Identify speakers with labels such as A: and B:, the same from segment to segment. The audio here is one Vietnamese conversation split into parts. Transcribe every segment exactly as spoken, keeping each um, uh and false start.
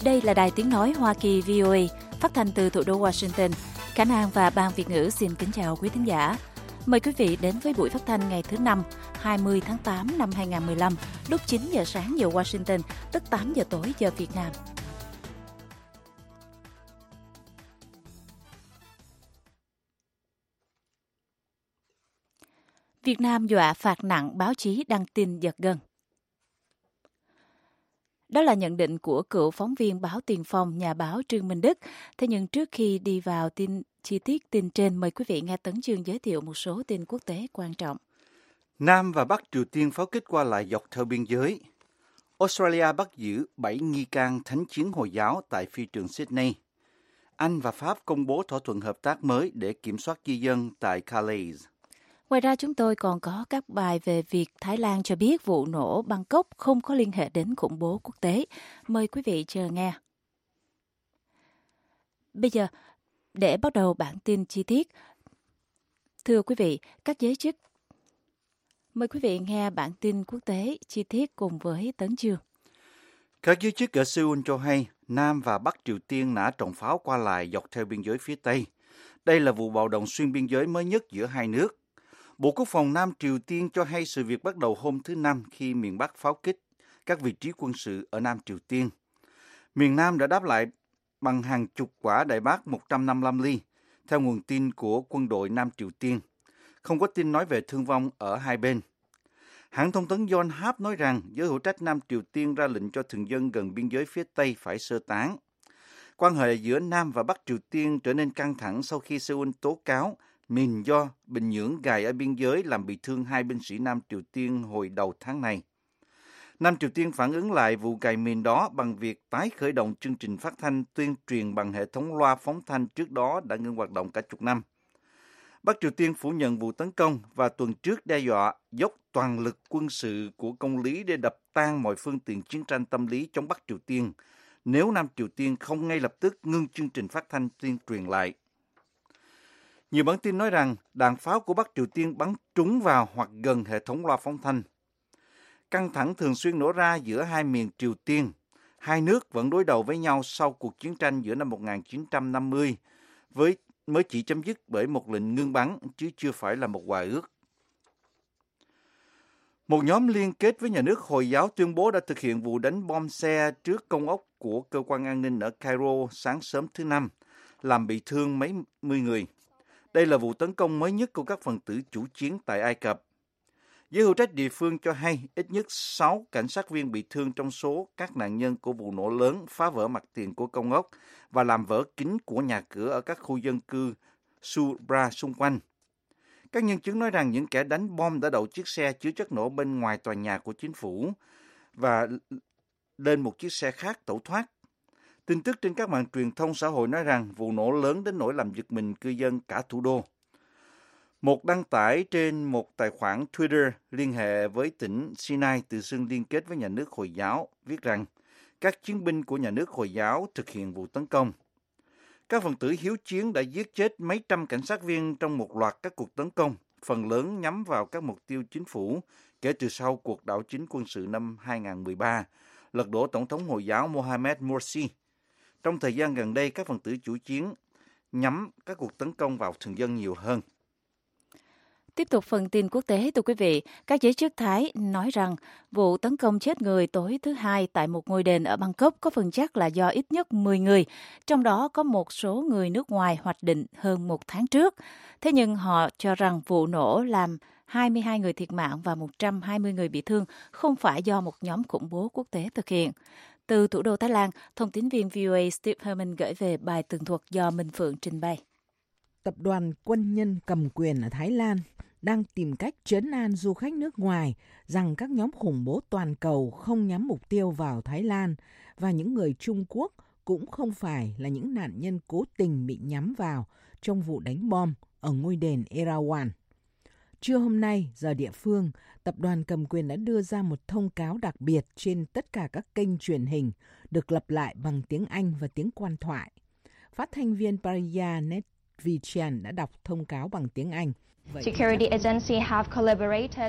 A: Đây là Đài Tiếng Nói Hoa Kỳ vê o a, phát thanh từ thủ đô Washington. Khả Năng và Ban Việt ngữ xin kính chào quý thính giả. Mời quý vị đến với buổi phát thanh ngày thứ Năm, hai mươi tháng tám năm hai nghìn không trăm mười lăm, lúc chín giờ sáng giờ Washington, tức tám giờ tối giờ Việt Nam. Việt Nam dọa phạt nặng báo chí đăng tin giật gân. Đó là nhận định của cựu phóng viên báo Tiền Phong, nhà báo Trương Minh Đức. Thế nhưng trước khi đi vào tin chi tiết tin trên, mời quý vị nghe Tấn Chương giới thiệu một số tin quốc tế quan trọng.
B: Nam và Bắc Triều Tiên pháo kích qua lại dọc theo biên giới. Australia bắt giữ bảy nghi can thánh chiến Hồi giáo tại phi trường Sydney. Anh và Pháp công bố thỏa thuận hợp tác mới để kiểm soát di dân tại Calais.
A: Ngoài ra chúng tôi còn có các bài về việc Thái Lan cho biết vụ nổ Bangkok không có liên hệ đến khủng bố quốc tế. Mời quý vị chờ nghe. Bây giờ, để bắt đầu bản tin chi tiết. Thưa quý vị, các giới chức. Mời quý vị nghe bản tin quốc tế chi tiết cùng với Tấn Chương.
B: Các giới chức ở Seoul cho hay Nam và Bắc Triều Tiên nã trọng pháo qua lại dọc theo biên giới phía Tây. Đây là vụ bạo động xuyên biên giới mới nhất giữa hai nước. Bộ Quốc phòng Nam Triều Tiên cho hay sự việc bắt đầu hôm thứ Năm khi miền Bắc pháo kích các vị trí quân sự ở Nam Triều Tiên. Miền Nam đã đáp lại bằng hàng chục quả đại bác một trăm năm mươi lăm ly, theo nguồn tin của quân đội Nam Triều Tiên. Không có tin nói về thương vong ở hai bên. Hãng thông tấn Yonhap nói rằng giới hữu trách Nam Triều Tiên ra lệnh cho thường dân gần biên giới phía Tây phải sơ tán. Quan hệ giữa Nam và Bắc Triều Tiên trở nên căng thẳng sau khi Seoul tố cáo mìn do Bình Nhưỡng gài ở biên giới làm bị thương hai binh sĩ Nam Triều Tiên hồi đầu tháng này. Nam Triều Tiên phản ứng lại vụ gài mìn đó bằng việc tái khởi động chương trình phát thanh tuyên truyền bằng hệ thống loa phóng thanh trước đó đã ngưng hoạt động cả chục năm. Bắc Triều Tiên phủ nhận vụ tấn công và tuần trước đe dọa dốc toàn lực quân sự của công lý để đập tan mọi phương tiện chiến tranh tâm lý chống Bắc Triều Tiên nếu Nam Triều Tiên không ngay lập tức ngưng chương trình phát thanh tuyên truyền lại. Nhiều bản tin nói rằng đạn pháo của Bắc Triều Tiên bắn trúng vào hoặc gần hệ thống loa phóng thanh. Căng thẳng thường xuyên nổ ra giữa hai miền Triều Tiên. Hai nước vẫn đối đầu với nhau sau cuộc chiến tranh giữa năm một nghìn chín trăm năm mươi, với mới chỉ chấm dứt bởi một lệnh ngưng bắn, chứ chưa phải là một hòa ước. Một nhóm liên kết với nhà nước Hồi giáo tuyên bố đã thực hiện vụ đánh bom xe trước công ốc của cơ quan an ninh ở Cairo sáng sớm thứ Năm, làm bị thương mấy mươi người. Đây là vụ tấn công mới nhất của các phần tử chủ chiến tại Ai Cập. Giới hữu trách địa phương cho hay ít nhất sáu cảnh sát viên bị thương trong số các nạn nhân của vụ nổ lớn phá vỡ mặt tiền của công ốc và làm vỡ kính của nhà cửa ở các khu dân cư Subra xung quanh. Các nhân chứng nói rằng những kẻ đánh bom đã đậu chiếc xe chứa chất nổ bên ngoài tòa nhà của chính phủ và lên một chiếc xe khác tẩu thoát. Tin tức trên các mạng truyền thông xã hội nói rằng vụ nổ lớn đến nỗi làm giật mình cư dân cả thủ đô. Một đăng tải trên một tài khoản Twitter liên hệ với tỉnh Sinai tự xưng liên kết với nhà nước Hồi giáo viết rằng các chiến binh của nhà nước Hồi giáo thực hiện vụ tấn công. Các phần tử hiếu chiến đã giết chết mấy trăm cảnh sát viên trong một loạt các cuộc tấn công, phần lớn nhắm vào các mục tiêu chính phủ kể từ sau cuộc đảo chính quân sự năm hai nghìn không trăm mười ba, lật đổ Tổng thống Hồi giáo Mohamed Morsi. Trong thời gian gần đây, các phần tử chủ chiến nhắm các cuộc tấn công vào thường dân nhiều hơn.
A: Tiếp tục phần tin quốc tế, thưa quý vị, các giới chức Thái nói rằng vụ tấn công chết người tối thứ Hai tại một ngôi đền ở Bangkok có phần chắc là do ít nhất mười người, trong đó có một số người nước ngoài hoạch định hơn một tháng trước. Thế nhưng họ cho rằng vụ nổ làm hai mươi hai người thiệt mạng và một trăm hai mươi người bị thương không phải do một nhóm khủng bố quốc tế thực hiện. Từ thủ đô Thái Lan, thông tín viên vê o a Steve Herman gửi về bài tường thuật do Minh Phượng trình bày.
C: Tập đoàn quân nhân cầm quyền ở Thái Lan đang tìm cách trấn an du khách nước ngoài rằng các nhóm khủng bố toàn cầu không nhắm mục tiêu vào Thái Lan và những người Trung Quốc cũng không phải là những nạn nhân cố tình bị nhắm vào trong vụ đánh bom ở ngôi đền Erawan. Trưa hôm nay, giờ địa phương, tập đoàn cầm quyền đã đưa ra một thông cáo đặc biệt trên tất cả các kênh truyền hình được lặp lại bằng tiếng Anh và tiếng quan thoại. Phát thanh viên Pariya Netvichyan đã đọc thông cáo bằng tiếng Anh.
D: Security agencies have collaborated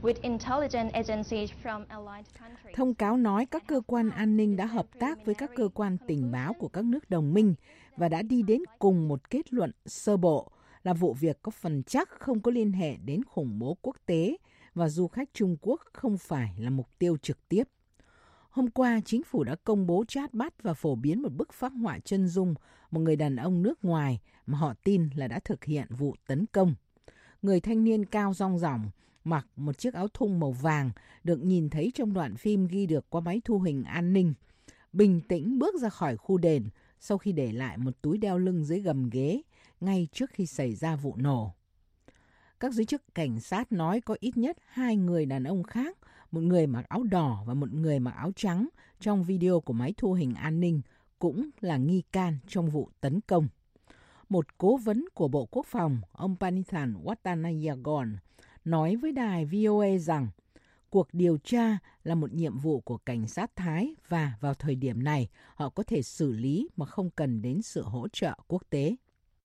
C: Thông cáo nói các cơ quan an ninh đã hợp tác với các cơ quan tình báo của các nước đồng minh và đã đi đến cùng một kết luận sơ bộ là vụ việc có phần chắc không có liên hệ đến khủng bố quốc tế và du khách Trung Quốc không phải là mục tiêu trực tiếp. Hôm qua, chính phủ đã công bố chat bắt và phổ biến một bức phác họa chân dung một người đàn ông nước ngoài mà họ tin là đã thực hiện vụ tấn công. Người thanh niên cao rong ròng, mặc một chiếc áo thun màu vàng được nhìn thấy trong đoạn phim ghi được qua máy thu hình an ninh. Bình tĩnh bước ra khỏi khu đền sau khi để lại một túi đeo lưng dưới gầm ghế ngay trước khi xảy ra vụ nổ. Các giới chức cảnh sát nói có ít nhất hai người đàn ông khác, một người mặc áo đỏ và một người mặc áo trắng trong video của máy thu hình an ninh cũng là nghi can trong vụ tấn công. Một cố vấn của Bộ Quốc phòng, ông Panithan Watanayagon, nói với đài vê o a rằng cuộc điều tra là một nhiệm vụ của cảnh sát Thái và vào thời điểm này họ có thể xử lý mà không cần đến sự hỗ trợ quốc tế.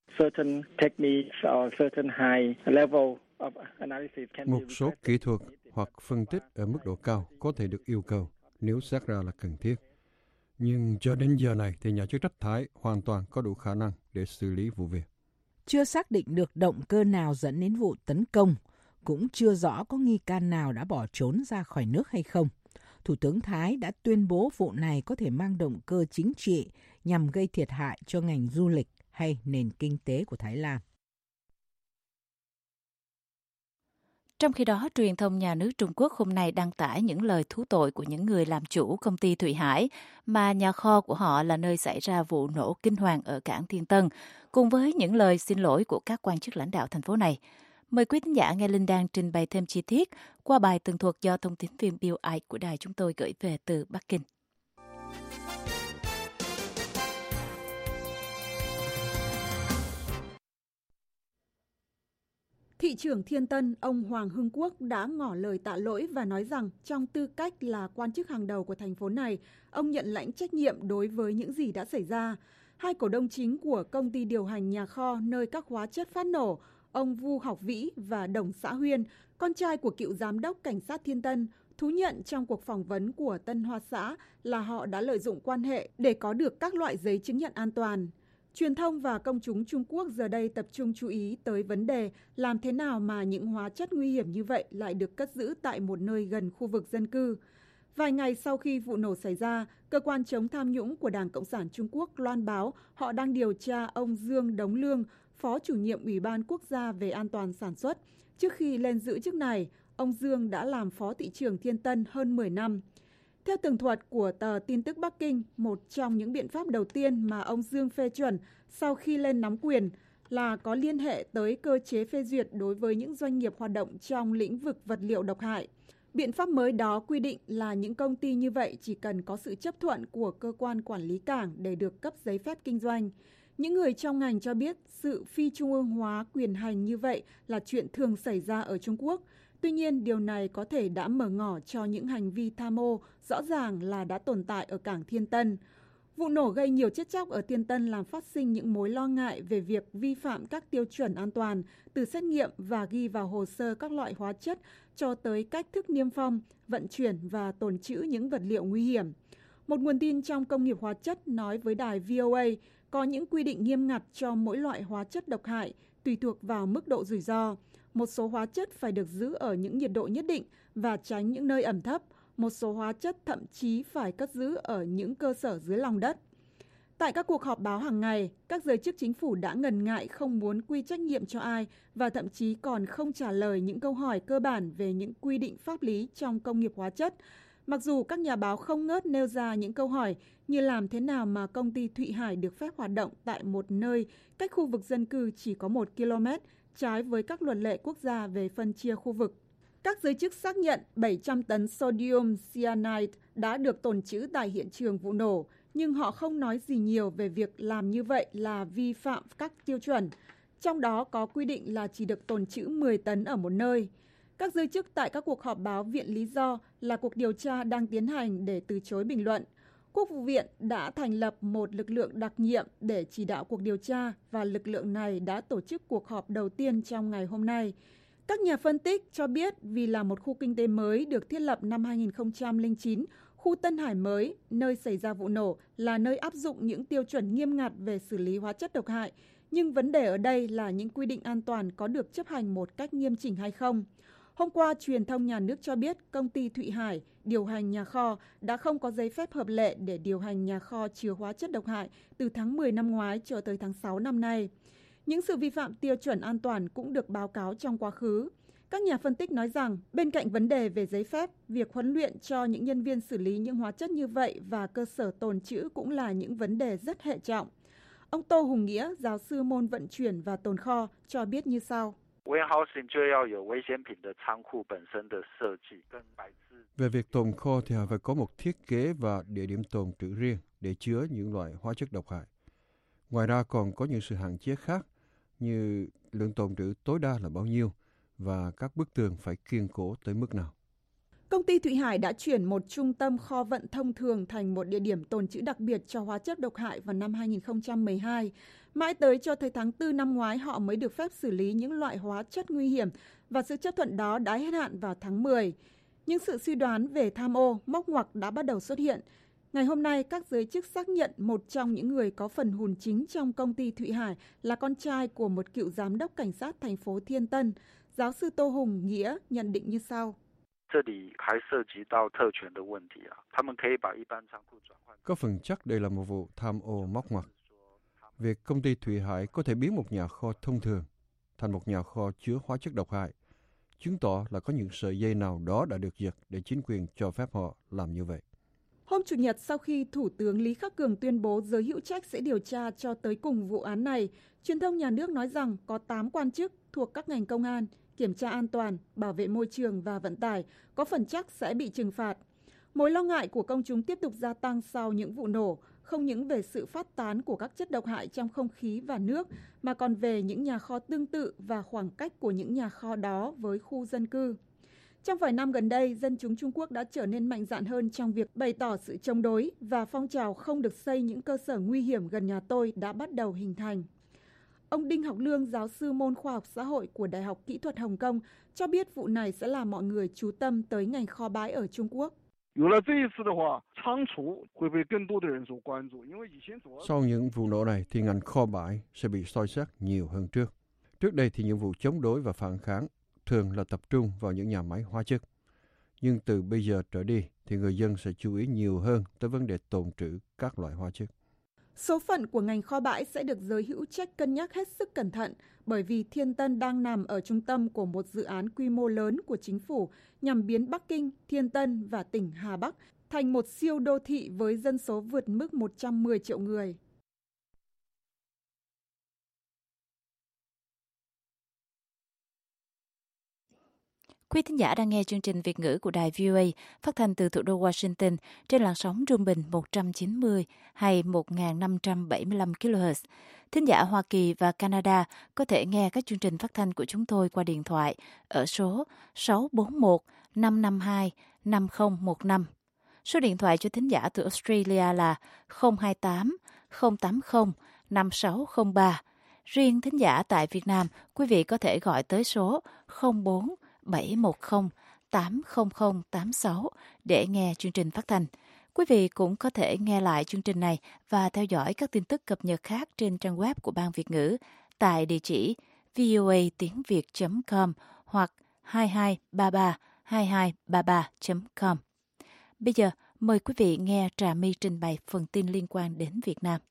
D: Một số kỹ thuật hoặc phân tích ở mức độ cao có thể được yêu cầu nếu xác ra là cần thiết. Nhưng cho đến giờ này thì nhà chức trách Thái hoàn toàn có đủ khả năng để xử lý vụ việc.
C: Chưa xác định được động cơ nào dẫn đến vụ tấn công, cũng chưa rõ có nghi can nào đã bỏ trốn ra khỏi nước hay không. Thủ tướng Thái đã tuyên bố vụ này có thể mang động cơ chính trị nhằm gây thiệt hại cho ngành du lịch hay nền kinh tế của Thái Lan.
A: Trong khi đó, truyền thông nhà nước Trung Quốc hôm nay đăng tải những lời thú tội của những người làm chủ công ty Thụy Hải mà nhà kho của họ là nơi xảy ra vụ nổ kinh hoàng ở cảng Thiên Tân, cùng với những lời xin lỗi của các quan chức lãnh đạo thành phố này. Mời quý thính giả nghe Linh Đan trình bày thêm chi tiết qua bài tường thuật do thông tín viên Bill Ike của đài chúng tôi gửi về từ Bắc Kinh.
E: Thị trưởng Thiên Tân, ông Hoàng Hưng Quốc đã ngỏ lời tạ lỗi và nói rằng trong tư cách là quan chức hàng đầu của thành phố này, ông nhận lãnh trách nhiệm đối với những gì đã xảy ra. Hai cổ đông chính của công ty điều hành nhà kho nơi các hóa chất phát nổ, ông Vu Học Vĩ và Đồng Xã Huyên, con trai của cựu giám đốc cảnh sát Thiên Tân, thú nhận trong cuộc phỏng vấn của Tân Hoa Xã là họ đã lợi dụng quan hệ để có được các loại giấy chứng nhận an toàn. Truyền thông và công chúng Trung Quốc giờ đây tập trung chú ý tới vấn đề làm thế nào mà những hóa chất nguy hiểm như vậy lại được cất giữ tại một nơi gần khu vực dân cư. Vài ngày sau khi vụ nổ xảy ra, cơ quan chống tham nhũng của Đảng Cộng sản Trung Quốc loan báo họ đang điều tra ông Dương Đống Lương, Phó chủ nhiệm Ủy ban Quốc gia về an toàn sản xuất. Trước khi lên giữ chức này, ông Dương đã làm Phó thị trưởng Thiên Tân hơn mười năm. Theo tường thuật của tờ tin tức Bắc Kinh, một trong những biện pháp đầu tiên mà ông Dương phê chuẩn sau khi lên nắm quyền là có liên hệ tới cơ chế phê duyệt đối với những doanh nghiệp hoạt động trong lĩnh vực vật liệu độc hại. Biện pháp mới đó quy định là những công ty như vậy chỉ cần có sự chấp thuận của cơ quan quản lý cảng để được cấp giấy phép kinh doanh. Những người trong ngành cho biết sự phi trung ương hóa quyền hành như vậy là chuyện thường xảy ra ở Trung Quốc. Tuy nhiên, điều này có thể đã mở ngỏ cho những hành vi tham ô rõ ràng là đã tồn tại ở cảng Thiên Tân. Vụ nổ gây nhiều chết chóc ở Thiên Tân làm phát sinh những mối lo ngại về việc vi phạm các tiêu chuẩn an toàn, từ xét nghiệm và ghi vào hồ sơ các loại hóa chất cho tới cách thức niêm phong, vận chuyển và tồn trữ những vật liệu nguy hiểm. Một nguồn tin trong công nghiệp hóa chất nói với đài vê o a có những quy định nghiêm ngặt cho mỗi loại hóa chất độc hại tùy thuộc vào mức độ rủi ro. Một số hóa chất phải được giữ ở những nhiệt độ nhất định và tránh những nơi ẩm thấp. Một số hóa chất thậm chí phải cất giữ ở những cơ sở dưới lòng đất. Tại các cuộc họp báo hàng ngày, các giới chức chính phủ đã ngần ngại không muốn quy trách nhiệm cho ai và thậm chí còn không trả lời những câu hỏi cơ bản về những quy định pháp lý trong công nghiệp hóa chất. Mặc dù các nhà báo không ngớt nêu ra những câu hỏi như làm thế nào mà công ty Thụy Hải được phép hoạt động tại một nơi cách khu vực dân cư chỉ có một ki lô mét, trái với các luật lệ quốc gia về phân chia khu vực. Các giới chức xác nhận bảy trăm tấn sodium cyanide đã được tồn trữ tại hiện trường vụ nổ, nhưng họ không nói gì nhiều về việc làm như vậy là vi phạm các tiêu chuẩn. Trong đó có quy định là chỉ được tồn trữ mười tấn ở một nơi. Các giới chức tại các cuộc họp báo viện lý do là cuộc điều tra đang tiến hành để từ chối bình luận. Quốc vụ viện đã thành lập một lực lượng đặc nhiệm để chỉ đạo cuộc điều tra và lực lượng này đã tổ chức cuộc họp đầu tiên trong ngày hôm nay. Các nhà phân tích cho biết vì là một khu kinh tế mới được thiết lập năm hai nghìn không trăm lẻ chín, khu Tân Hải mới, nơi xảy ra vụ nổ, là nơi áp dụng những tiêu chuẩn nghiêm ngặt về xử lý hóa chất độc hại. Nhưng vấn đề ở đây là những quy định an toàn có được chấp hành một cách nghiêm chỉnh hay không. Hôm qua, truyền thông nhà nước cho biết công ty Thụy Hải điều hành nhà kho đã không có giấy phép hợp lệ để điều hành nhà kho chứa hóa chất độc hại từ tháng mười năm ngoái cho tới tháng sáu năm nay. Những sự vi phạm tiêu chuẩn an toàn cũng được báo cáo trong quá khứ. Các nhà phân tích nói rằng, bên cạnh vấn đề về giấy phép, việc huấn luyện cho những nhân viên xử lý những hóa chất như vậy và cơ sở tồn trữ cũng là những vấn đề rất hệ trọng. Ông Tô Hùng Nghĩa, giáo sư môn vận chuyển và tồn kho, cho biết như sau.
D: Về việc tồn kho thì phải có một thiết kế và địa điểm tồn trữ riêng để chứa những loại hóa chất độc hại. Ngoài ra còn có những sự hạn chế khác như lượng tồn trữ tối đa là bao nhiêu và các bức tường phải kiên cố tới mức nào.
E: Công ty Thụy Hải đã chuyển một trung tâm kho vận thông thường thành một địa điểm tồn trữ đặc biệt cho hóa chất độc hại vào năm hai nghìn không trăm mười hai. Mãi tới cho tới tháng tư năm ngoái họ mới được phép xử lý những loại hóa chất nguy hiểm và sự chấp thuận đó đã hết hạn vào tháng mười. Những sự suy đoán về tham ô, móc ngoặc đã bắt đầu xuất hiện. Ngày hôm nay, các giới chức xác nhận một trong những người có phần hùn chính trong công ty Thụy Hải là con trai của một cựu giám đốc cảnh sát thành phố Thiên Tân. Giáo sư Tô Hùng Nghĩa nhận định như sau.
D: Có phần chắc đây là một vụ tham ô móc ngoặc. Việc công ty Thụy Hải có thể biến một nhà kho thông thường thành một nhà kho chứa hóa chất độc hại, chứng tỏ là có những sợi dây nào đó đã được giật để chính quyền cho phép họ làm như vậy.
E: Hôm Chủ nhật, sau khi Thủ tướng Lý Khắc Cường tuyên bố giới hữu trách sẽ điều tra cho tới cùng vụ án này, truyền thông nhà nước nói rằng có tám quan chức thuộc các ngành công an, kiểm tra an toàn, bảo vệ môi trường và vận tải có phần chắc sẽ bị trừng phạt. Mối lo ngại của công chúng tiếp tục gia tăng sau những vụ nổ, không những về sự phát tán của các chất độc hại trong không khí và nước, mà còn về những nhà kho tương tự và khoảng cách của những nhà kho đó với khu dân cư. Trong vài năm gần đây, dân chúng Trung Quốc đã trở nên mạnh dạn hơn trong việc bày tỏ sự chống đối và phong trào không được xây những cơ sở nguy hiểm gần nhà tôi đã bắt đầu hình thành. Ông Đinh Học Lương, giáo sư môn khoa học xã hội của Đại học Kỹ thuật Hồng Kông, cho biết vụ này sẽ làm mọi người chú tâm tới ngành kho bãi ở Trung Quốc.
D: Sau những vụ nổ này thì ngành kho bãi sẽ bị soi xét nhiều hơn trước. Trước đây thì những vụ chống đối và phản kháng thường là tập trung vào những nhà máy hóa chất. Nhưng từ bây giờ trở đi thì người dân sẽ chú ý nhiều hơn tới vấn đề tồn trữ các loại hóa chất.
E: Số phận của ngành kho bãi sẽ được giới hữu trách cân nhắc hết sức cẩn thận bởi vì Thiên Tân đang nằm ở trung tâm của một dự án quy mô lớn của chính phủ nhằm biến Bắc Kinh, Thiên Tân và tỉnh Hà Bắc thành một siêu đô thị với dân số vượt mức một trăm mười triệu người.
A: Quý thính giả đang nghe chương trình Việt ngữ của đài vê o a phát thanh từ thủ đô Washington trên làn sóng trung bình một trăm chín mươi hay một nghìn năm trăm bảy mươi lăm ki lô héc. Thính giả Hoa Kỳ và Canada có thể nghe các chương trình phát thanh của chúng tôi qua điện thoại ở số sáu bốn một năm năm hai năm không một năm. Số điện thoại cho thính giả từ Australia là không hai tám không tám không năm sáu không ba. Riêng thính giả tại Việt Nam, quý vị có thể gọi tới số không bốn bảy một không tám không không tám sáu để nghe chương trình phát thanh. Quý vị cũng có thể nghe lại chương trình này và theo dõi các tin tức cập nhật khác trên trang web của Ban Việt ngữ tại địa chỉ voa tiếng việt chấm com hoặc hai hai ba ba hai hai ba ba chấm com. Bây giờ, mời quý vị nghe Trà My trình bày phần tin liên quan đến Việt Nam.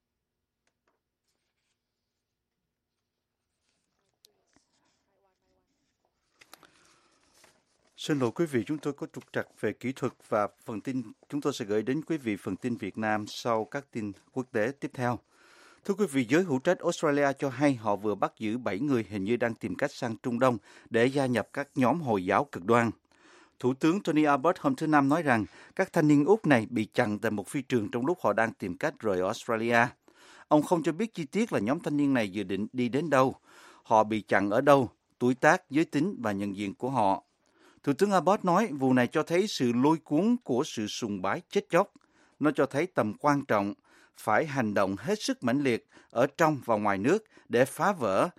B: Xin lỗi quý vị, chúng tôi có trục trặc về kỹ thuật và phần tin chúng tôi sẽ gửi đến quý vị phần tin Việt Nam sau các tin quốc tế tiếp theo. Thưa quý vị, giới hữu trách Australia cho hay họ vừa bắt giữ bảy người hình như đang tìm cách sang Trung Đông để gia nhập các nhóm Hồi giáo cực đoan. Thủ tướng Tony Abbott hôm thứ Năm nói rằng các thanh niên Úc này bị chặn tại một phi trường trong lúc họ đang tìm cách rời Australia. Ông không cho biết chi tiết là nhóm thanh niên này dự định đi đến đâu, họ bị chặn ở đâu, tuổi tác, giới tính và nhận diện của họ. Thủ tướng Abbott nói vụ này cho thấy sự lôi cuốn của sự sùng bái chết chóc. Nó cho thấy tầm quan trọng phải hành động hết sức mãnh liệt ở trong và ngoài nước để phá vỡ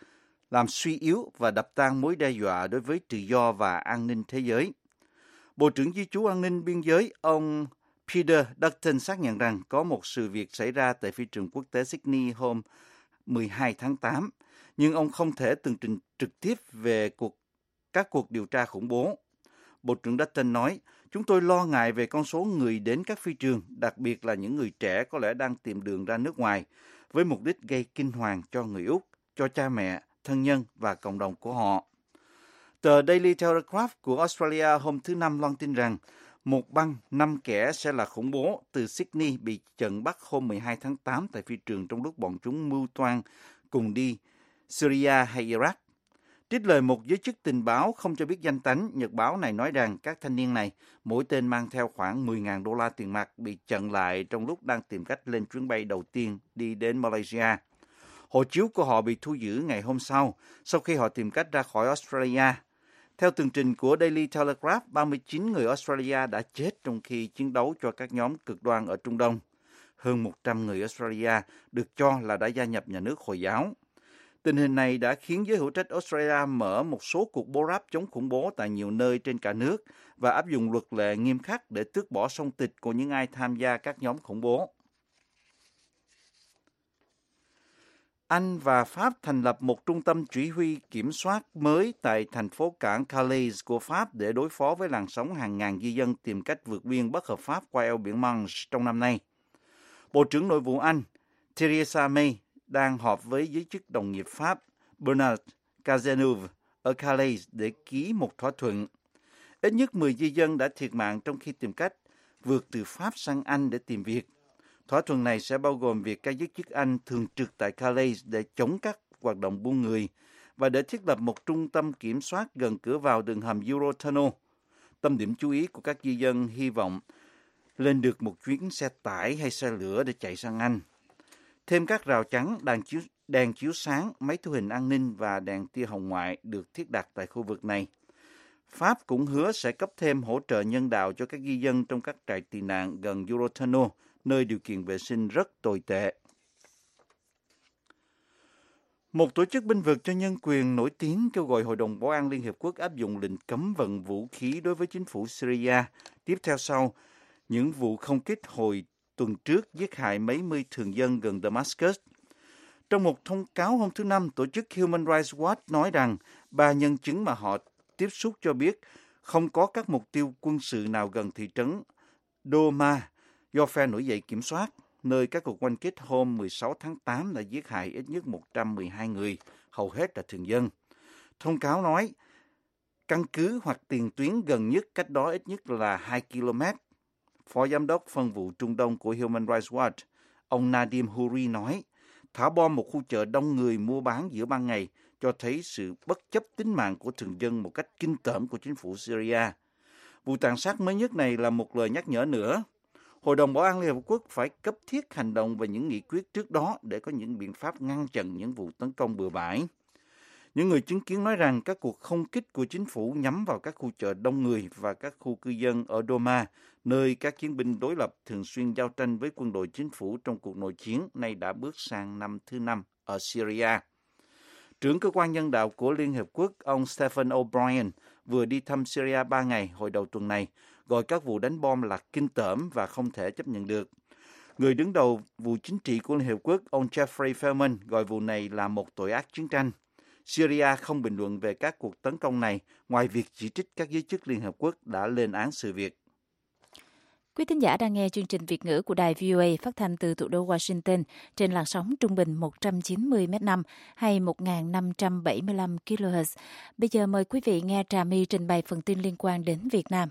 B: làm suy yếu và đập tan mối đe dọa đối với tự do và an ninh thế giới. Bộ trưởng Di trú An ninh Biên giới ông Peter Dutton xác nhận rằng có một sự việc xảy ra tại phi trường quốc tế Sydney hôm mười hai tháng tám, nhưng ông không thể tường trình trực tiếp về cuộc các cuộc điều tra khủng bố. Bộ trưởng Dutton nói, chúng tôi lo ngại về con số người đến các phi trường, đặc biệt là những người trẻ có lẽ đang tìm đường ra nước ngoài, với mục đích gây kinh hoàng cho người Úc, cho cha mẹ, thân nhân và cộng đồng của họ. Tờ Daily Telegraph của Australia hôm thứ Năm loan tin rằng một băng năm kẻ sẽ là khủng bố từ Sydney bị chặn bắt hôm mười hai tháng tám tại phi trường trong lúc bọn chúng mưu toan cùng đi Syria hay Iraq. Trích lời một giới chức tình báo không cho biết danh tánh, nhật báo này nói rằng các thanh niên này, mỗi tên mang theo khoảng mười nghìn đô la tiền mặt, bị chặn lại trong lúc đang tìm cách lên chuyến bay đầu tiên đi đến Malaysia. Hộ chiếu của họ bị thu giữ ngày hôm sau, sau khi họ tìm cách ra khỏi Australia. Theo tường trình của Daily Telegraph, ba mươi chín người Australia đã chết trong khi chiến đấu cho các nhóm cực đoan ở Trung Đông. Hơn một trăm người Australia được cho là đã gia nhập nhà nước Hồi giáo. Tình hình này đã khiến giới hữu trách Australia mở một số cuộc bô ráp chống khủng bố tại nhiều nơi trên cả nước và áp dụng luật lệ nghiêm khắc để tước bỏ song tịch của những ai tham gia các nhóm khủng bố. Anh và Pháp thành lập một trung tâm chỉ huy kiểm soát mới tại thành phố cảng Calais của Pháp để đối phó với làn sóng hàng ngàn di dân tìm cách vượt biên bất hợp pháp qua eo biển Manche trong năm nay. Bộ trưởng Nội vụ Anh Theresa May đang họp với giới chức đồng nghiệp Pháp Bernard Cazeneuve ở Calais để ký một thỏa thuận. Ít nhất mười di dân đã thiệt mạng trong khi tìm cách vượt từ Pháp sang Anh để tìm việc. Thỏa thuận này sẽ bao gồm việc các giới chức Anh thường trực tại Calais để chống các hoạt động buôn người và để thiết lập một trung tâm kiểm soát gần cửa vào đường hầm Eurotunnel. Tâm điểm chú ý của các di dân hy vọng lên được một chuyến xe tải hay xe lửa để chạy sang Anh. Thêm các rào chắn, đèn chiếu, đèn chiếu sáng, máy thu hình an ninh và đèn tia hồng ngoại được thiết đặt tại khu vực này. Pháp cũng hứa sẽ cấp thêm hỗ trợ nhân đạo cho các di dân trong các trại tị nạn gần Eurotunnel, nơi điều kiện vệ sinh rất tồi tệ. Một tổ chức bênh vực cho nhân quyền nổi tiếng kêu gọi Hội đồng Bảo an Liên Hiệp Quốc áp dụng lệnh cấm vận vũ khí đối với chính phủ Syria, tiếp theo sau những vụ không kích hồi tuần trước giết hại mấy mươi thường dân gần Damascus. Trong một thông cáo hôm thứ Năm, tổ chức Human Rights Watch nói rằng ba nhân chứng mà họ tiếp xúc cho biết không có các mục tiêu quân sự nào gần thị trấn Doma do phe nổi dậy kiểm soát, nơi các cuộc oanh kích hôm mười sáu tháng tám đã giết hại ít nhất một trăm mười hai người, hầu hết là thường dân. Thông cáo nói, căn cứ hoặc tiền tuyến gần nhất cách đó ít nhất là hai ki lô mét. Phó Giám đốc phân vụ Trung Đông của Human Rights Watch, ông Nadim Houri nói, thả bom một khu chợ đông người mua bán giữa ban ngày cho thấy sự bất chấp tính mạng của thường dân một cách kinh tởm của chính phủ Syria. Vụ tàn sát mới nhất này là một lời nhắc nhở nữa. Hội đồng Bảo an Liên Hợp Quốc phải cấp thiết hành động về những nghị quyết trước đó để có những biện pháp ngăn chặn những vụ tấn công bừa bãi. Những người chứng kiến nói rằng các cuộc không kích của chính phủ nhắm vào các khu chợ đông người và các khu cư dân ở Doma, nơi các chiến binh đối lập thường xuyên giao tranh với quân đội chính phủ trong cuộc nội chiến, nay đã bước sang năm thứ năm ở Syria. Trưởng cơ quan nhân đạo của Liên Hợp Quốc, ông Stephen O'Brien, vừa đi thăm Syria ba ngày hồi đầu tuần này, gọi các vụ đánh bom là kinh tởm và không thể chấp nhận được. Người đứng đầu vụ chính trị của Liên Hợp Quốc, ông Jeffrey Feltman, gọi vụ này là một tội ác chiến tranh. Syria không bình luận về các cuộc tấn công này, ngoài việc chỉ trích các giới chức Liên Hợp Quốc đã lên án sự việc.
A: Quý thính giả đang nghe chương trình Việt ngữ của đài vê o a phát thanh từ thủ đô Washington trên làn sóng trung bình một trăm chín mươi mét năm hay một nghìn năm trăm bảy mươi lăm ki lô héc. Bây giờ mời quý vị nghe Trà My trình bày phần tin liên quan đến Việt Nam.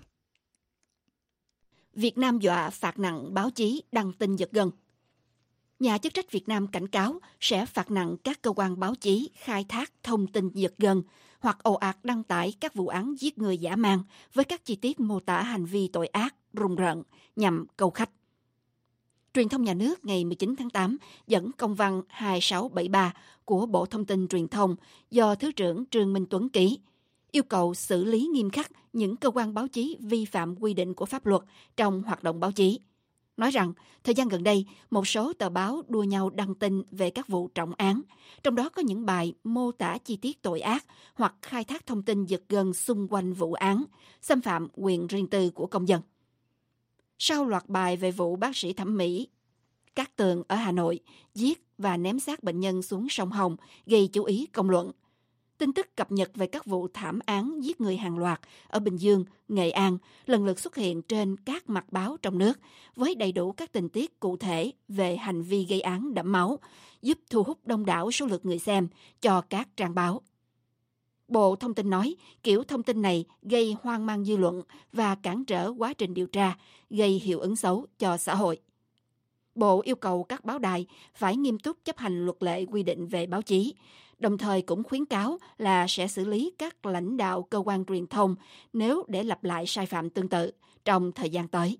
F: Việt Nam dọa phạt nặng báo chí đăng tin giật gân. Nhà chức trách Việt Nam cảnh cáo sẽ phạt nặng các cơ quan báo chí khai thác thông tin giật gân hoặc ồ ạt đăng tải các vụ án giết người dã man với các chi tiết mô tả hành vi tội ác, rùng rợn nhằm câu khách. Truyền thông nhà nước ngày mười chín tháng tám dẫn công văn hai sáu bảy ba của Bộ Thông tin Truyền thông do Thứ trưởng Trương Minh Tuấn ký, yêu cầu xử lý nghiêm khắc những cơ quan báo chí vi phạm quy định của pháp luật trong hoạt động báo chí. nói rằng thời gian gần đây, một số tờ báo đua nhau đăng tin về các vụ trọng án, trong đó có những bài mô tả chi tiết tội ác hoặc khai thác thông tin giật gân xung quanh vụ án, xâm phạm quyền riêng tư của công dân. Sau loạt bài về vụ bác sĩ thẩm mỹ Cát Tường ở Hà Nội giết và ném xác bệnh nhân xuống sông Hồng gây chú ý công luận, tin tức cập nhật về các vụ thảm án giết người hàng loạt ở Bình Dương, Nghệ An lần lượt xuất hiện trên các mặt báo trong nước với đầy đủ các tình tiết cụ thể về hành vi gây án đẫm máu, giúp thu hút đông đảo số lượt người xem cho các trang báo. Bộ Thông tin nói kiểu thông tin này gây hoang mang dư luận và cản trở quá trình điều tra, gây hiệu ứng xấu cho xã hội. Bộ yêu cầu các báo đài phải nghiêm túc chấp hành luật lệ quy định về báo chí, đồng thời cũng khuyến cáo là sẽ xử lý các lãnh đạo cơ quan truyền thông nếu để lặp lại sai phạm tương tự trong thời gian tới.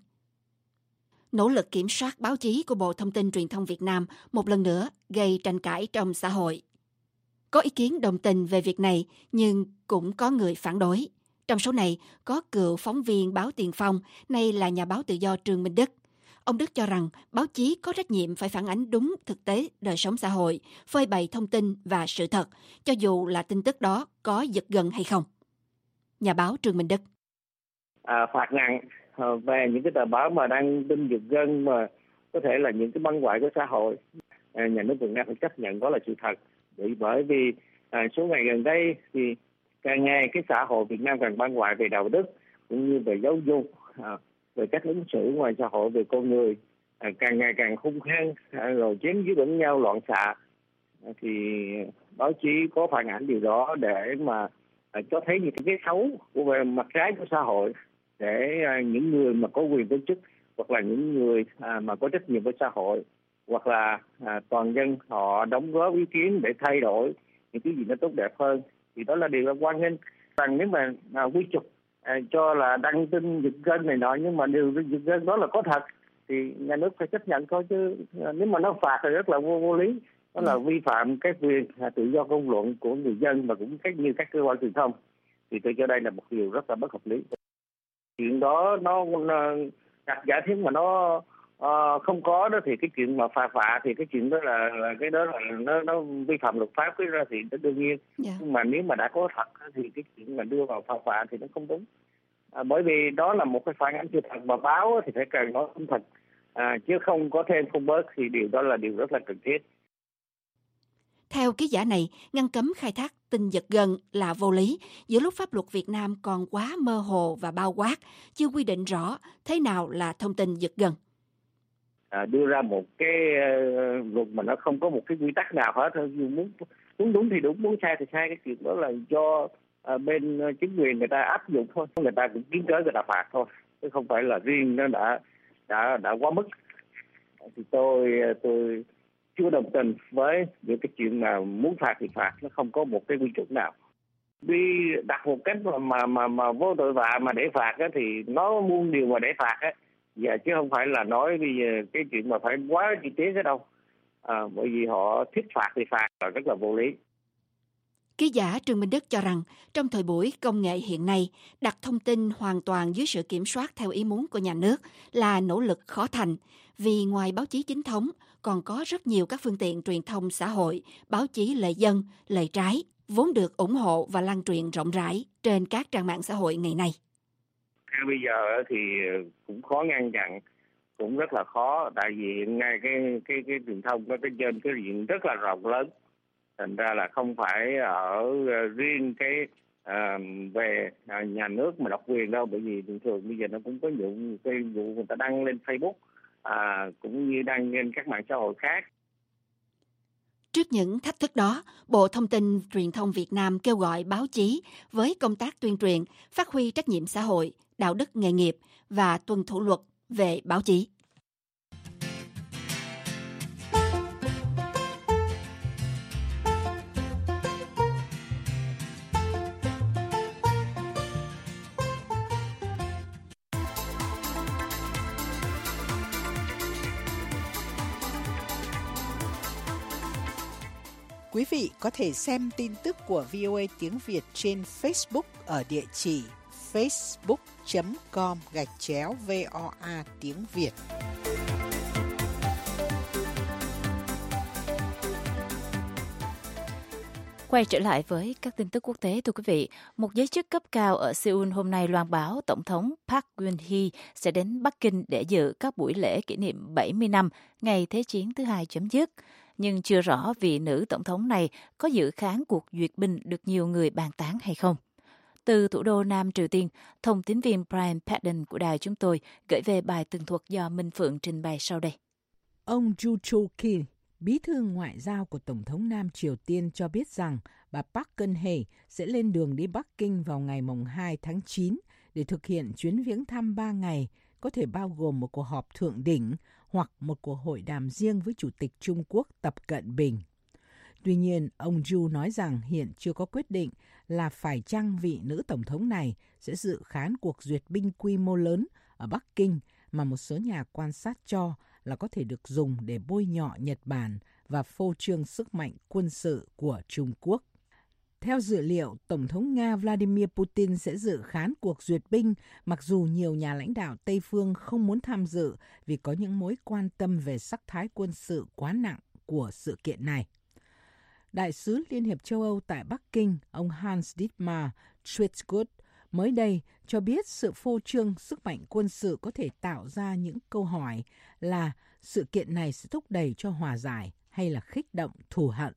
F: Nỗ lực kiểm soát báo chí của Bộ Thông tin Truyền thông Việt Nam một lần nữa gây tranh cãi trong xã hội. Có ý kiến đồng tình về việc này, nhưng cũng có người phản đối. Trong số này có cựu phóng viên báo Tiền Phong, nay là nhà báo tự do Trương Minh Đức. Ông Đức cho rằng báo chí có trách nhiệm phải phản ánh đúng thực tế đời sống xã hội, phơi bày thông tin và sự thật, cho dù là tin tức đó có giật gân hay không. Nhà báo Trương Minh Đức.
G: À, phạt nặng về những cái tờ báo mà đăng tin giật gân mà có thể là những cái băng hoại của xã hội. À, nhà nước Việt Nam phải chấp nhận đó là sự thật. Bởi vì à, số ngày gần đây thì càng ngày cái xã hội Việt Nam càng băng hoại về đạo đức cũng như về giáo dục, à, về cách ứng xử ngoài xã hội, về con người, à, càng ngày càng hung hăng, à, rồi chém giết lẫn nhau loạn xạ. À, thì báo chí có phản ánh điều đó để mà à, cho thấy những cái xấu của về mặt trái của xã hội, để à, những người mà có quyền tổ chức hoặc là những người à, mà có trách nhiệm với xã hội hoặc là à, toàn dân họ đóng góp ý kiến để thay đổi những cái gì nó tốt đẹp hơn, thì đó là điều là quan nghênh. Rằng nếu mà à, quy chụp à, cho là đăng tin giật gân này nọ, nhưng mà điều giật gân đó là có thật thì nhà nước phải chấp nhận thôi, chứ à, nếu mà nó phạt thì rất là vô, vô lý, đó là vi phạm cái quyền à, tự do ngôn luận của người dân và cũng cách như các cơ quan truyền thông, thì tôi cho đây là một điều rất là bất hợp lý. Chuyện đó nó, nó đặt giả thiết mà nó uh, không có đó, thì cái chuyện mà phạt phạt thì cái chuyện đó là, là cái đó là nó, nó vi phạm luật pháp cái ra thì nó đương nhiên. Yeah. Nhưng mà nếu mà đã có thật thì cái chuyện mà đưa vào phạt phạt thì nó không đúng. À, bởi vì đó là một cái phản ánh sự thật, mà báo thì phải cần nói không thật, à, chứ không có thêm không bớt, thì điều đó là điều rất là cần thiết.
F: Theo ký giả này, ngăn cấm khai thác tin giật gân là vô lý, giữa lúc pháp luật Việt Nam còn quá mơ hồ và bao quát, chưa quy định rõ thế nào là thông tin giật gân.
G: À, đưa ra một cái uh, luật mà nó không có một cái quy tắc nào hết, muốn muốn đúng thì đúng, muốn sai thì sai, cái chuyện đó là do uh, bên uh, chính quyền người ta áp dụng thôi, người ta cũng kiến cớ người ta phạt thôi, chứ không phải là riêng nó đã đã đã quá mức. Thì tôi tôi chưa đồng tình với những cái chuyện mà muốn phạt thì phạt, nó không có một cái quy chuẩn nào. Vì đặt một cách mà mà mà, mà vô tội vạ mà để phạt á, thì nó muôn điều mà để phạt á, dạ, chứ không phải là nói bây giờ cái chuyện mà phải quá chi tiết cái đâu. À, bởi vì họ thích phạt thì phạt là rất là vô lý.
F: Ký giả Trương Minh Đức cho rằng trong thời buổi công nghệ hiện nay, đặt thông tin hoàn toàn dưới sự kiểm soát theo ý muốn của nhà nước là nỗ lực khó thành, vì ngoài báo chí chính thống còn có rất nhiều các phương tiện truyền thông xã hội, báo chí lệ dân, lệ trái, vốn được ủng hộ và lan truyền rộng rãi trên các trang mạng xã hội ngày nay.
G: Bây giờ thì cũng khó ngăn chặn, cũng rất là khó, tại vì ngay cái cái cái truyền thông nó cái trên cái diện rất là rộng lớn, thành ra là không phải ở riêng cái à, về à, nhà nước mà độc quyền đâu, bởi vì thường thường bây giờ nó cũng có những cái vụ người ta đăng lên Facebook, à, cũng như đăng lên các mạng xã hội khác.
F: Trước những thách thức đó, Bộ Thông tin Truyền thông Việt Nam kêu gọi báo chí với công tác tuyên truyền, phát huy trách nhiệm xã hội, đạo đức nghề nghiệp và tuân thủ luật về báo chí.
C: Quý vị có thể xem tin tức của vê o a tiếng Việt trên Facebook ở địa chỉ facebook chấm com gạch chéo vê o a tiếng Việt.
A: Quay trở lại với các tin tức quốc tế, thưa quý vị. Một giới chức cấp cao ở Seoul hôm nay loan báo Tổng thống Park Geun-hye sẽ đến Bắc Kinh để dự các buổi lễ kỷ niệm bảy mươi năm ngày Thế chiến thứ hai chấm dứt. Nhưng chưa rõ vị nữ Tổng thống này có dự kháng cuộc duyệt binh được nhiều người bàn tán hay không. Từ thủ đô Nam Triều Tiên, thông tín viên Brian Padden của đài chúng tôi gửi về bài tường thuật do Minh Phượng trình bày sau đây.
C: Ông Ju Cho-ki, bí thư ngoại giao của Tổng thống Nam Triều Tiên cho biết rằng bà Park Geun-hye sẽ lên đường đi Bắc Kinh vào ngày hai tháng chín để thực hiện chuyến viếng thăm ba ngày, có thể bao gồm một cuộc họp thượng đỉnh hoặc một cuộc hội đàm riêng với Chủ tịch Trung Quốc Tập Cận Bình. Tuy nhiên, ông Ju nói rằng hiện chưa có quyết định là phải chăng vị nữ Tổng thống này sẽ dự khán cuộc duyệt binh quy mô lớn ở Bắc Kinh mà một số nhà quan sát cho là có thể được dùng để bôi nhọ Nhật Bản và phô trương sức mạnh quân sự của Trung Quốc. Theo dữ liệu, Tổng thống Nga Vladimir Putin sẽ dự khán cuộc duyệt binh, mặc dù nhiều nhà lãnh đạo Tây phương không muốn tham dự vì có những mối quan tâm về sắc thái quân sự quá nặng của sự kiện này. Đại sứ Liên hiệp châu Âu tại Bắc Kinh, ông Hans-Dietmar Twiskut, mới đây cho biết sự phô trương sức mạnh quân sự có thể tạo ra những câu hỏi là sự kiện này sẽ thúc đẩy cho hòa giải hay là khích động thù hận.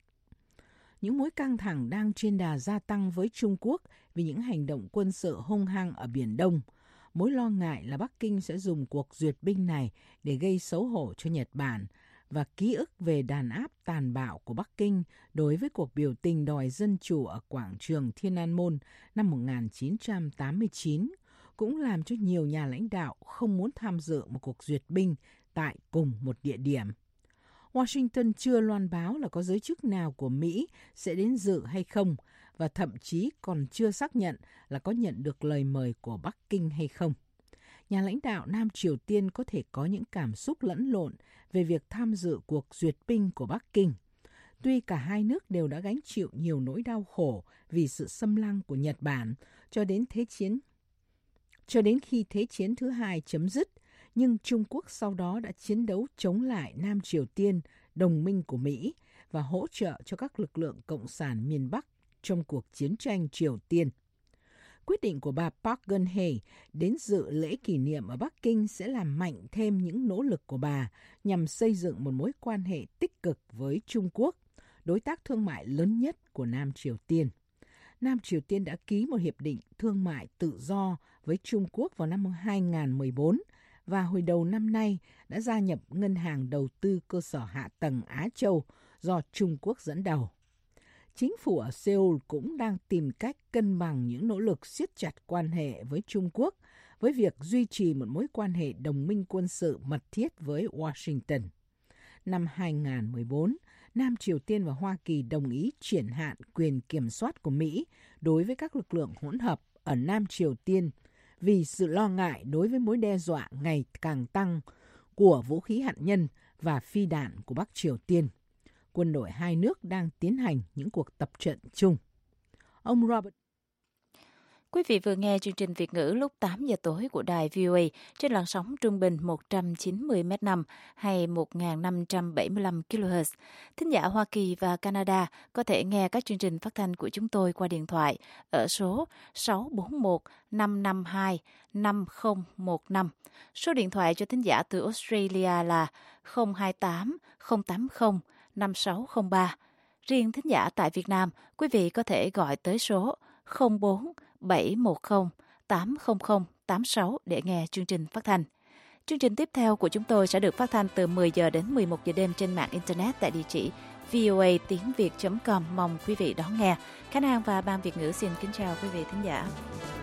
C: Những mối căng thẳng đang trên đà gia tăng với Trung Quốc vì những hành động quân sự hung hăng ở Biển Đông. Mối lo ngại là Bắc Kinh sẽ dùng cuộc duyệt binh này để gây xấu hổ cho Nhật Bản và ký ức về đàn áp tàn bạo của Bắc Kinh đối với cuộc biểu tình đòi dân chủ ở quảng trường Thiên An Môn năm một nghìn chín trăm tám mươi chín, cũng làm cho nhiều nhà lãnh đạo không muốn tham dự một cuộc duyệt binh tại cùng một địa điểm. Washington chưa loan báo là có giới chức nào của Mỹ sẽ đến dự hay không, và thậm chí còn chưa xác nhận là có nhận được lời mời của Bắc Kinh hay không. Nhà lãnh đạo Nam Triều Tiên có thể có những cảm xúc lẫn lộn về việc tham dự cuộc duyệt binh của Bắc Kinh. Tuy cả hai nước đều đã gánh chịu nhiều nỗi đau khổ vì sự xâm lăng của Nhật Bản cho đến thế chiến, cho đến khi Thế chiến thứ hai chấm dứt, nhưng Trung Quốc sau đó đã chiến đấu chống lại Nam Triều Tiên, đồng minh của Mỹ, và hỗ trợ cho các lực lượng cộng sản miền Bắc trong cuộc chiến tranh Triều Tiên. Quyết định của bà Park Geun-hye đến dự lễ kỷ niệm ở Bắc Kinh sẽ làm mạnh thêm những nỗ lực của bà nhằm xây dựng một mối quan hệ tích cực với Trung Quốc, đối tác thương mại lớn nhất của Nam Triều Tiên. Nam Triều Tiên đã ký một hiệp định thương mại tự do với Trung Quốc vào năm hai nghìn không trăm mười bốn và hồi đầu năm nay đã gia nhập Ngân hàng Đầu tư Cơ sở Hạ tầng Á Châu do Trung Quốc dẫn đầu. Chính phủ ở Seoul cũng đang tìm cách cân bằng những nỗ lực siết chặt quan hệ với Trung Quốc với việc duy trì một mối quan hệ đồng minh quân sự mật thiết với Washington. Năm hai nghìn không trăm mười bốn, Nam Triều Tiên và Hoa Kỳ đồng ý triển hạn quyền kiểm soát của Mỹ đối với các lực lượng hỗn hợp ở Nam Triều Tiên vì sự lo ngại đối với mối đe dọa ngày càng tăng của vũ khí hạt nhân và phi đạn của Bắc Triều Tiên. Quân đội hai nước đang tiến hành những cuộc tập trận chung. Ông Robert
A: Quý vị vừa nghe chương trình Việt ngữ lúc tám giờ tối của đài vê o a trên làn sóng trung bình một trăm chín mươi mét năm hay một nghìn năm trăm bảy mươi lăm ki lô héc. Thính giả Hoa Kỳ và Canada có thể nghe các chương trình phát thanh của chúng tôi qua điện thoại ở số sáu bốn một năm năm hai năm không một năm. Số điện thoại cho thính giả từ Australia là không hai tám không tám không năm sáu không ba. Riêng thính giả tại Việt Nam, quý vị có thể gọi tới số không bốn bảy một không tám không không tám sáu để nghe chương trình phát thanh. Chương trình tiếp theo của chúng tôi sẽ được phát thanh từ mười giờ đến mười một giờ đêm trên mạng Internet tại địa chỉ voa tiếng việt chấm com. Mong quý vị đón nghe. Khánh An và Ban Việt ngữ xin kính chào quý vị thính giả.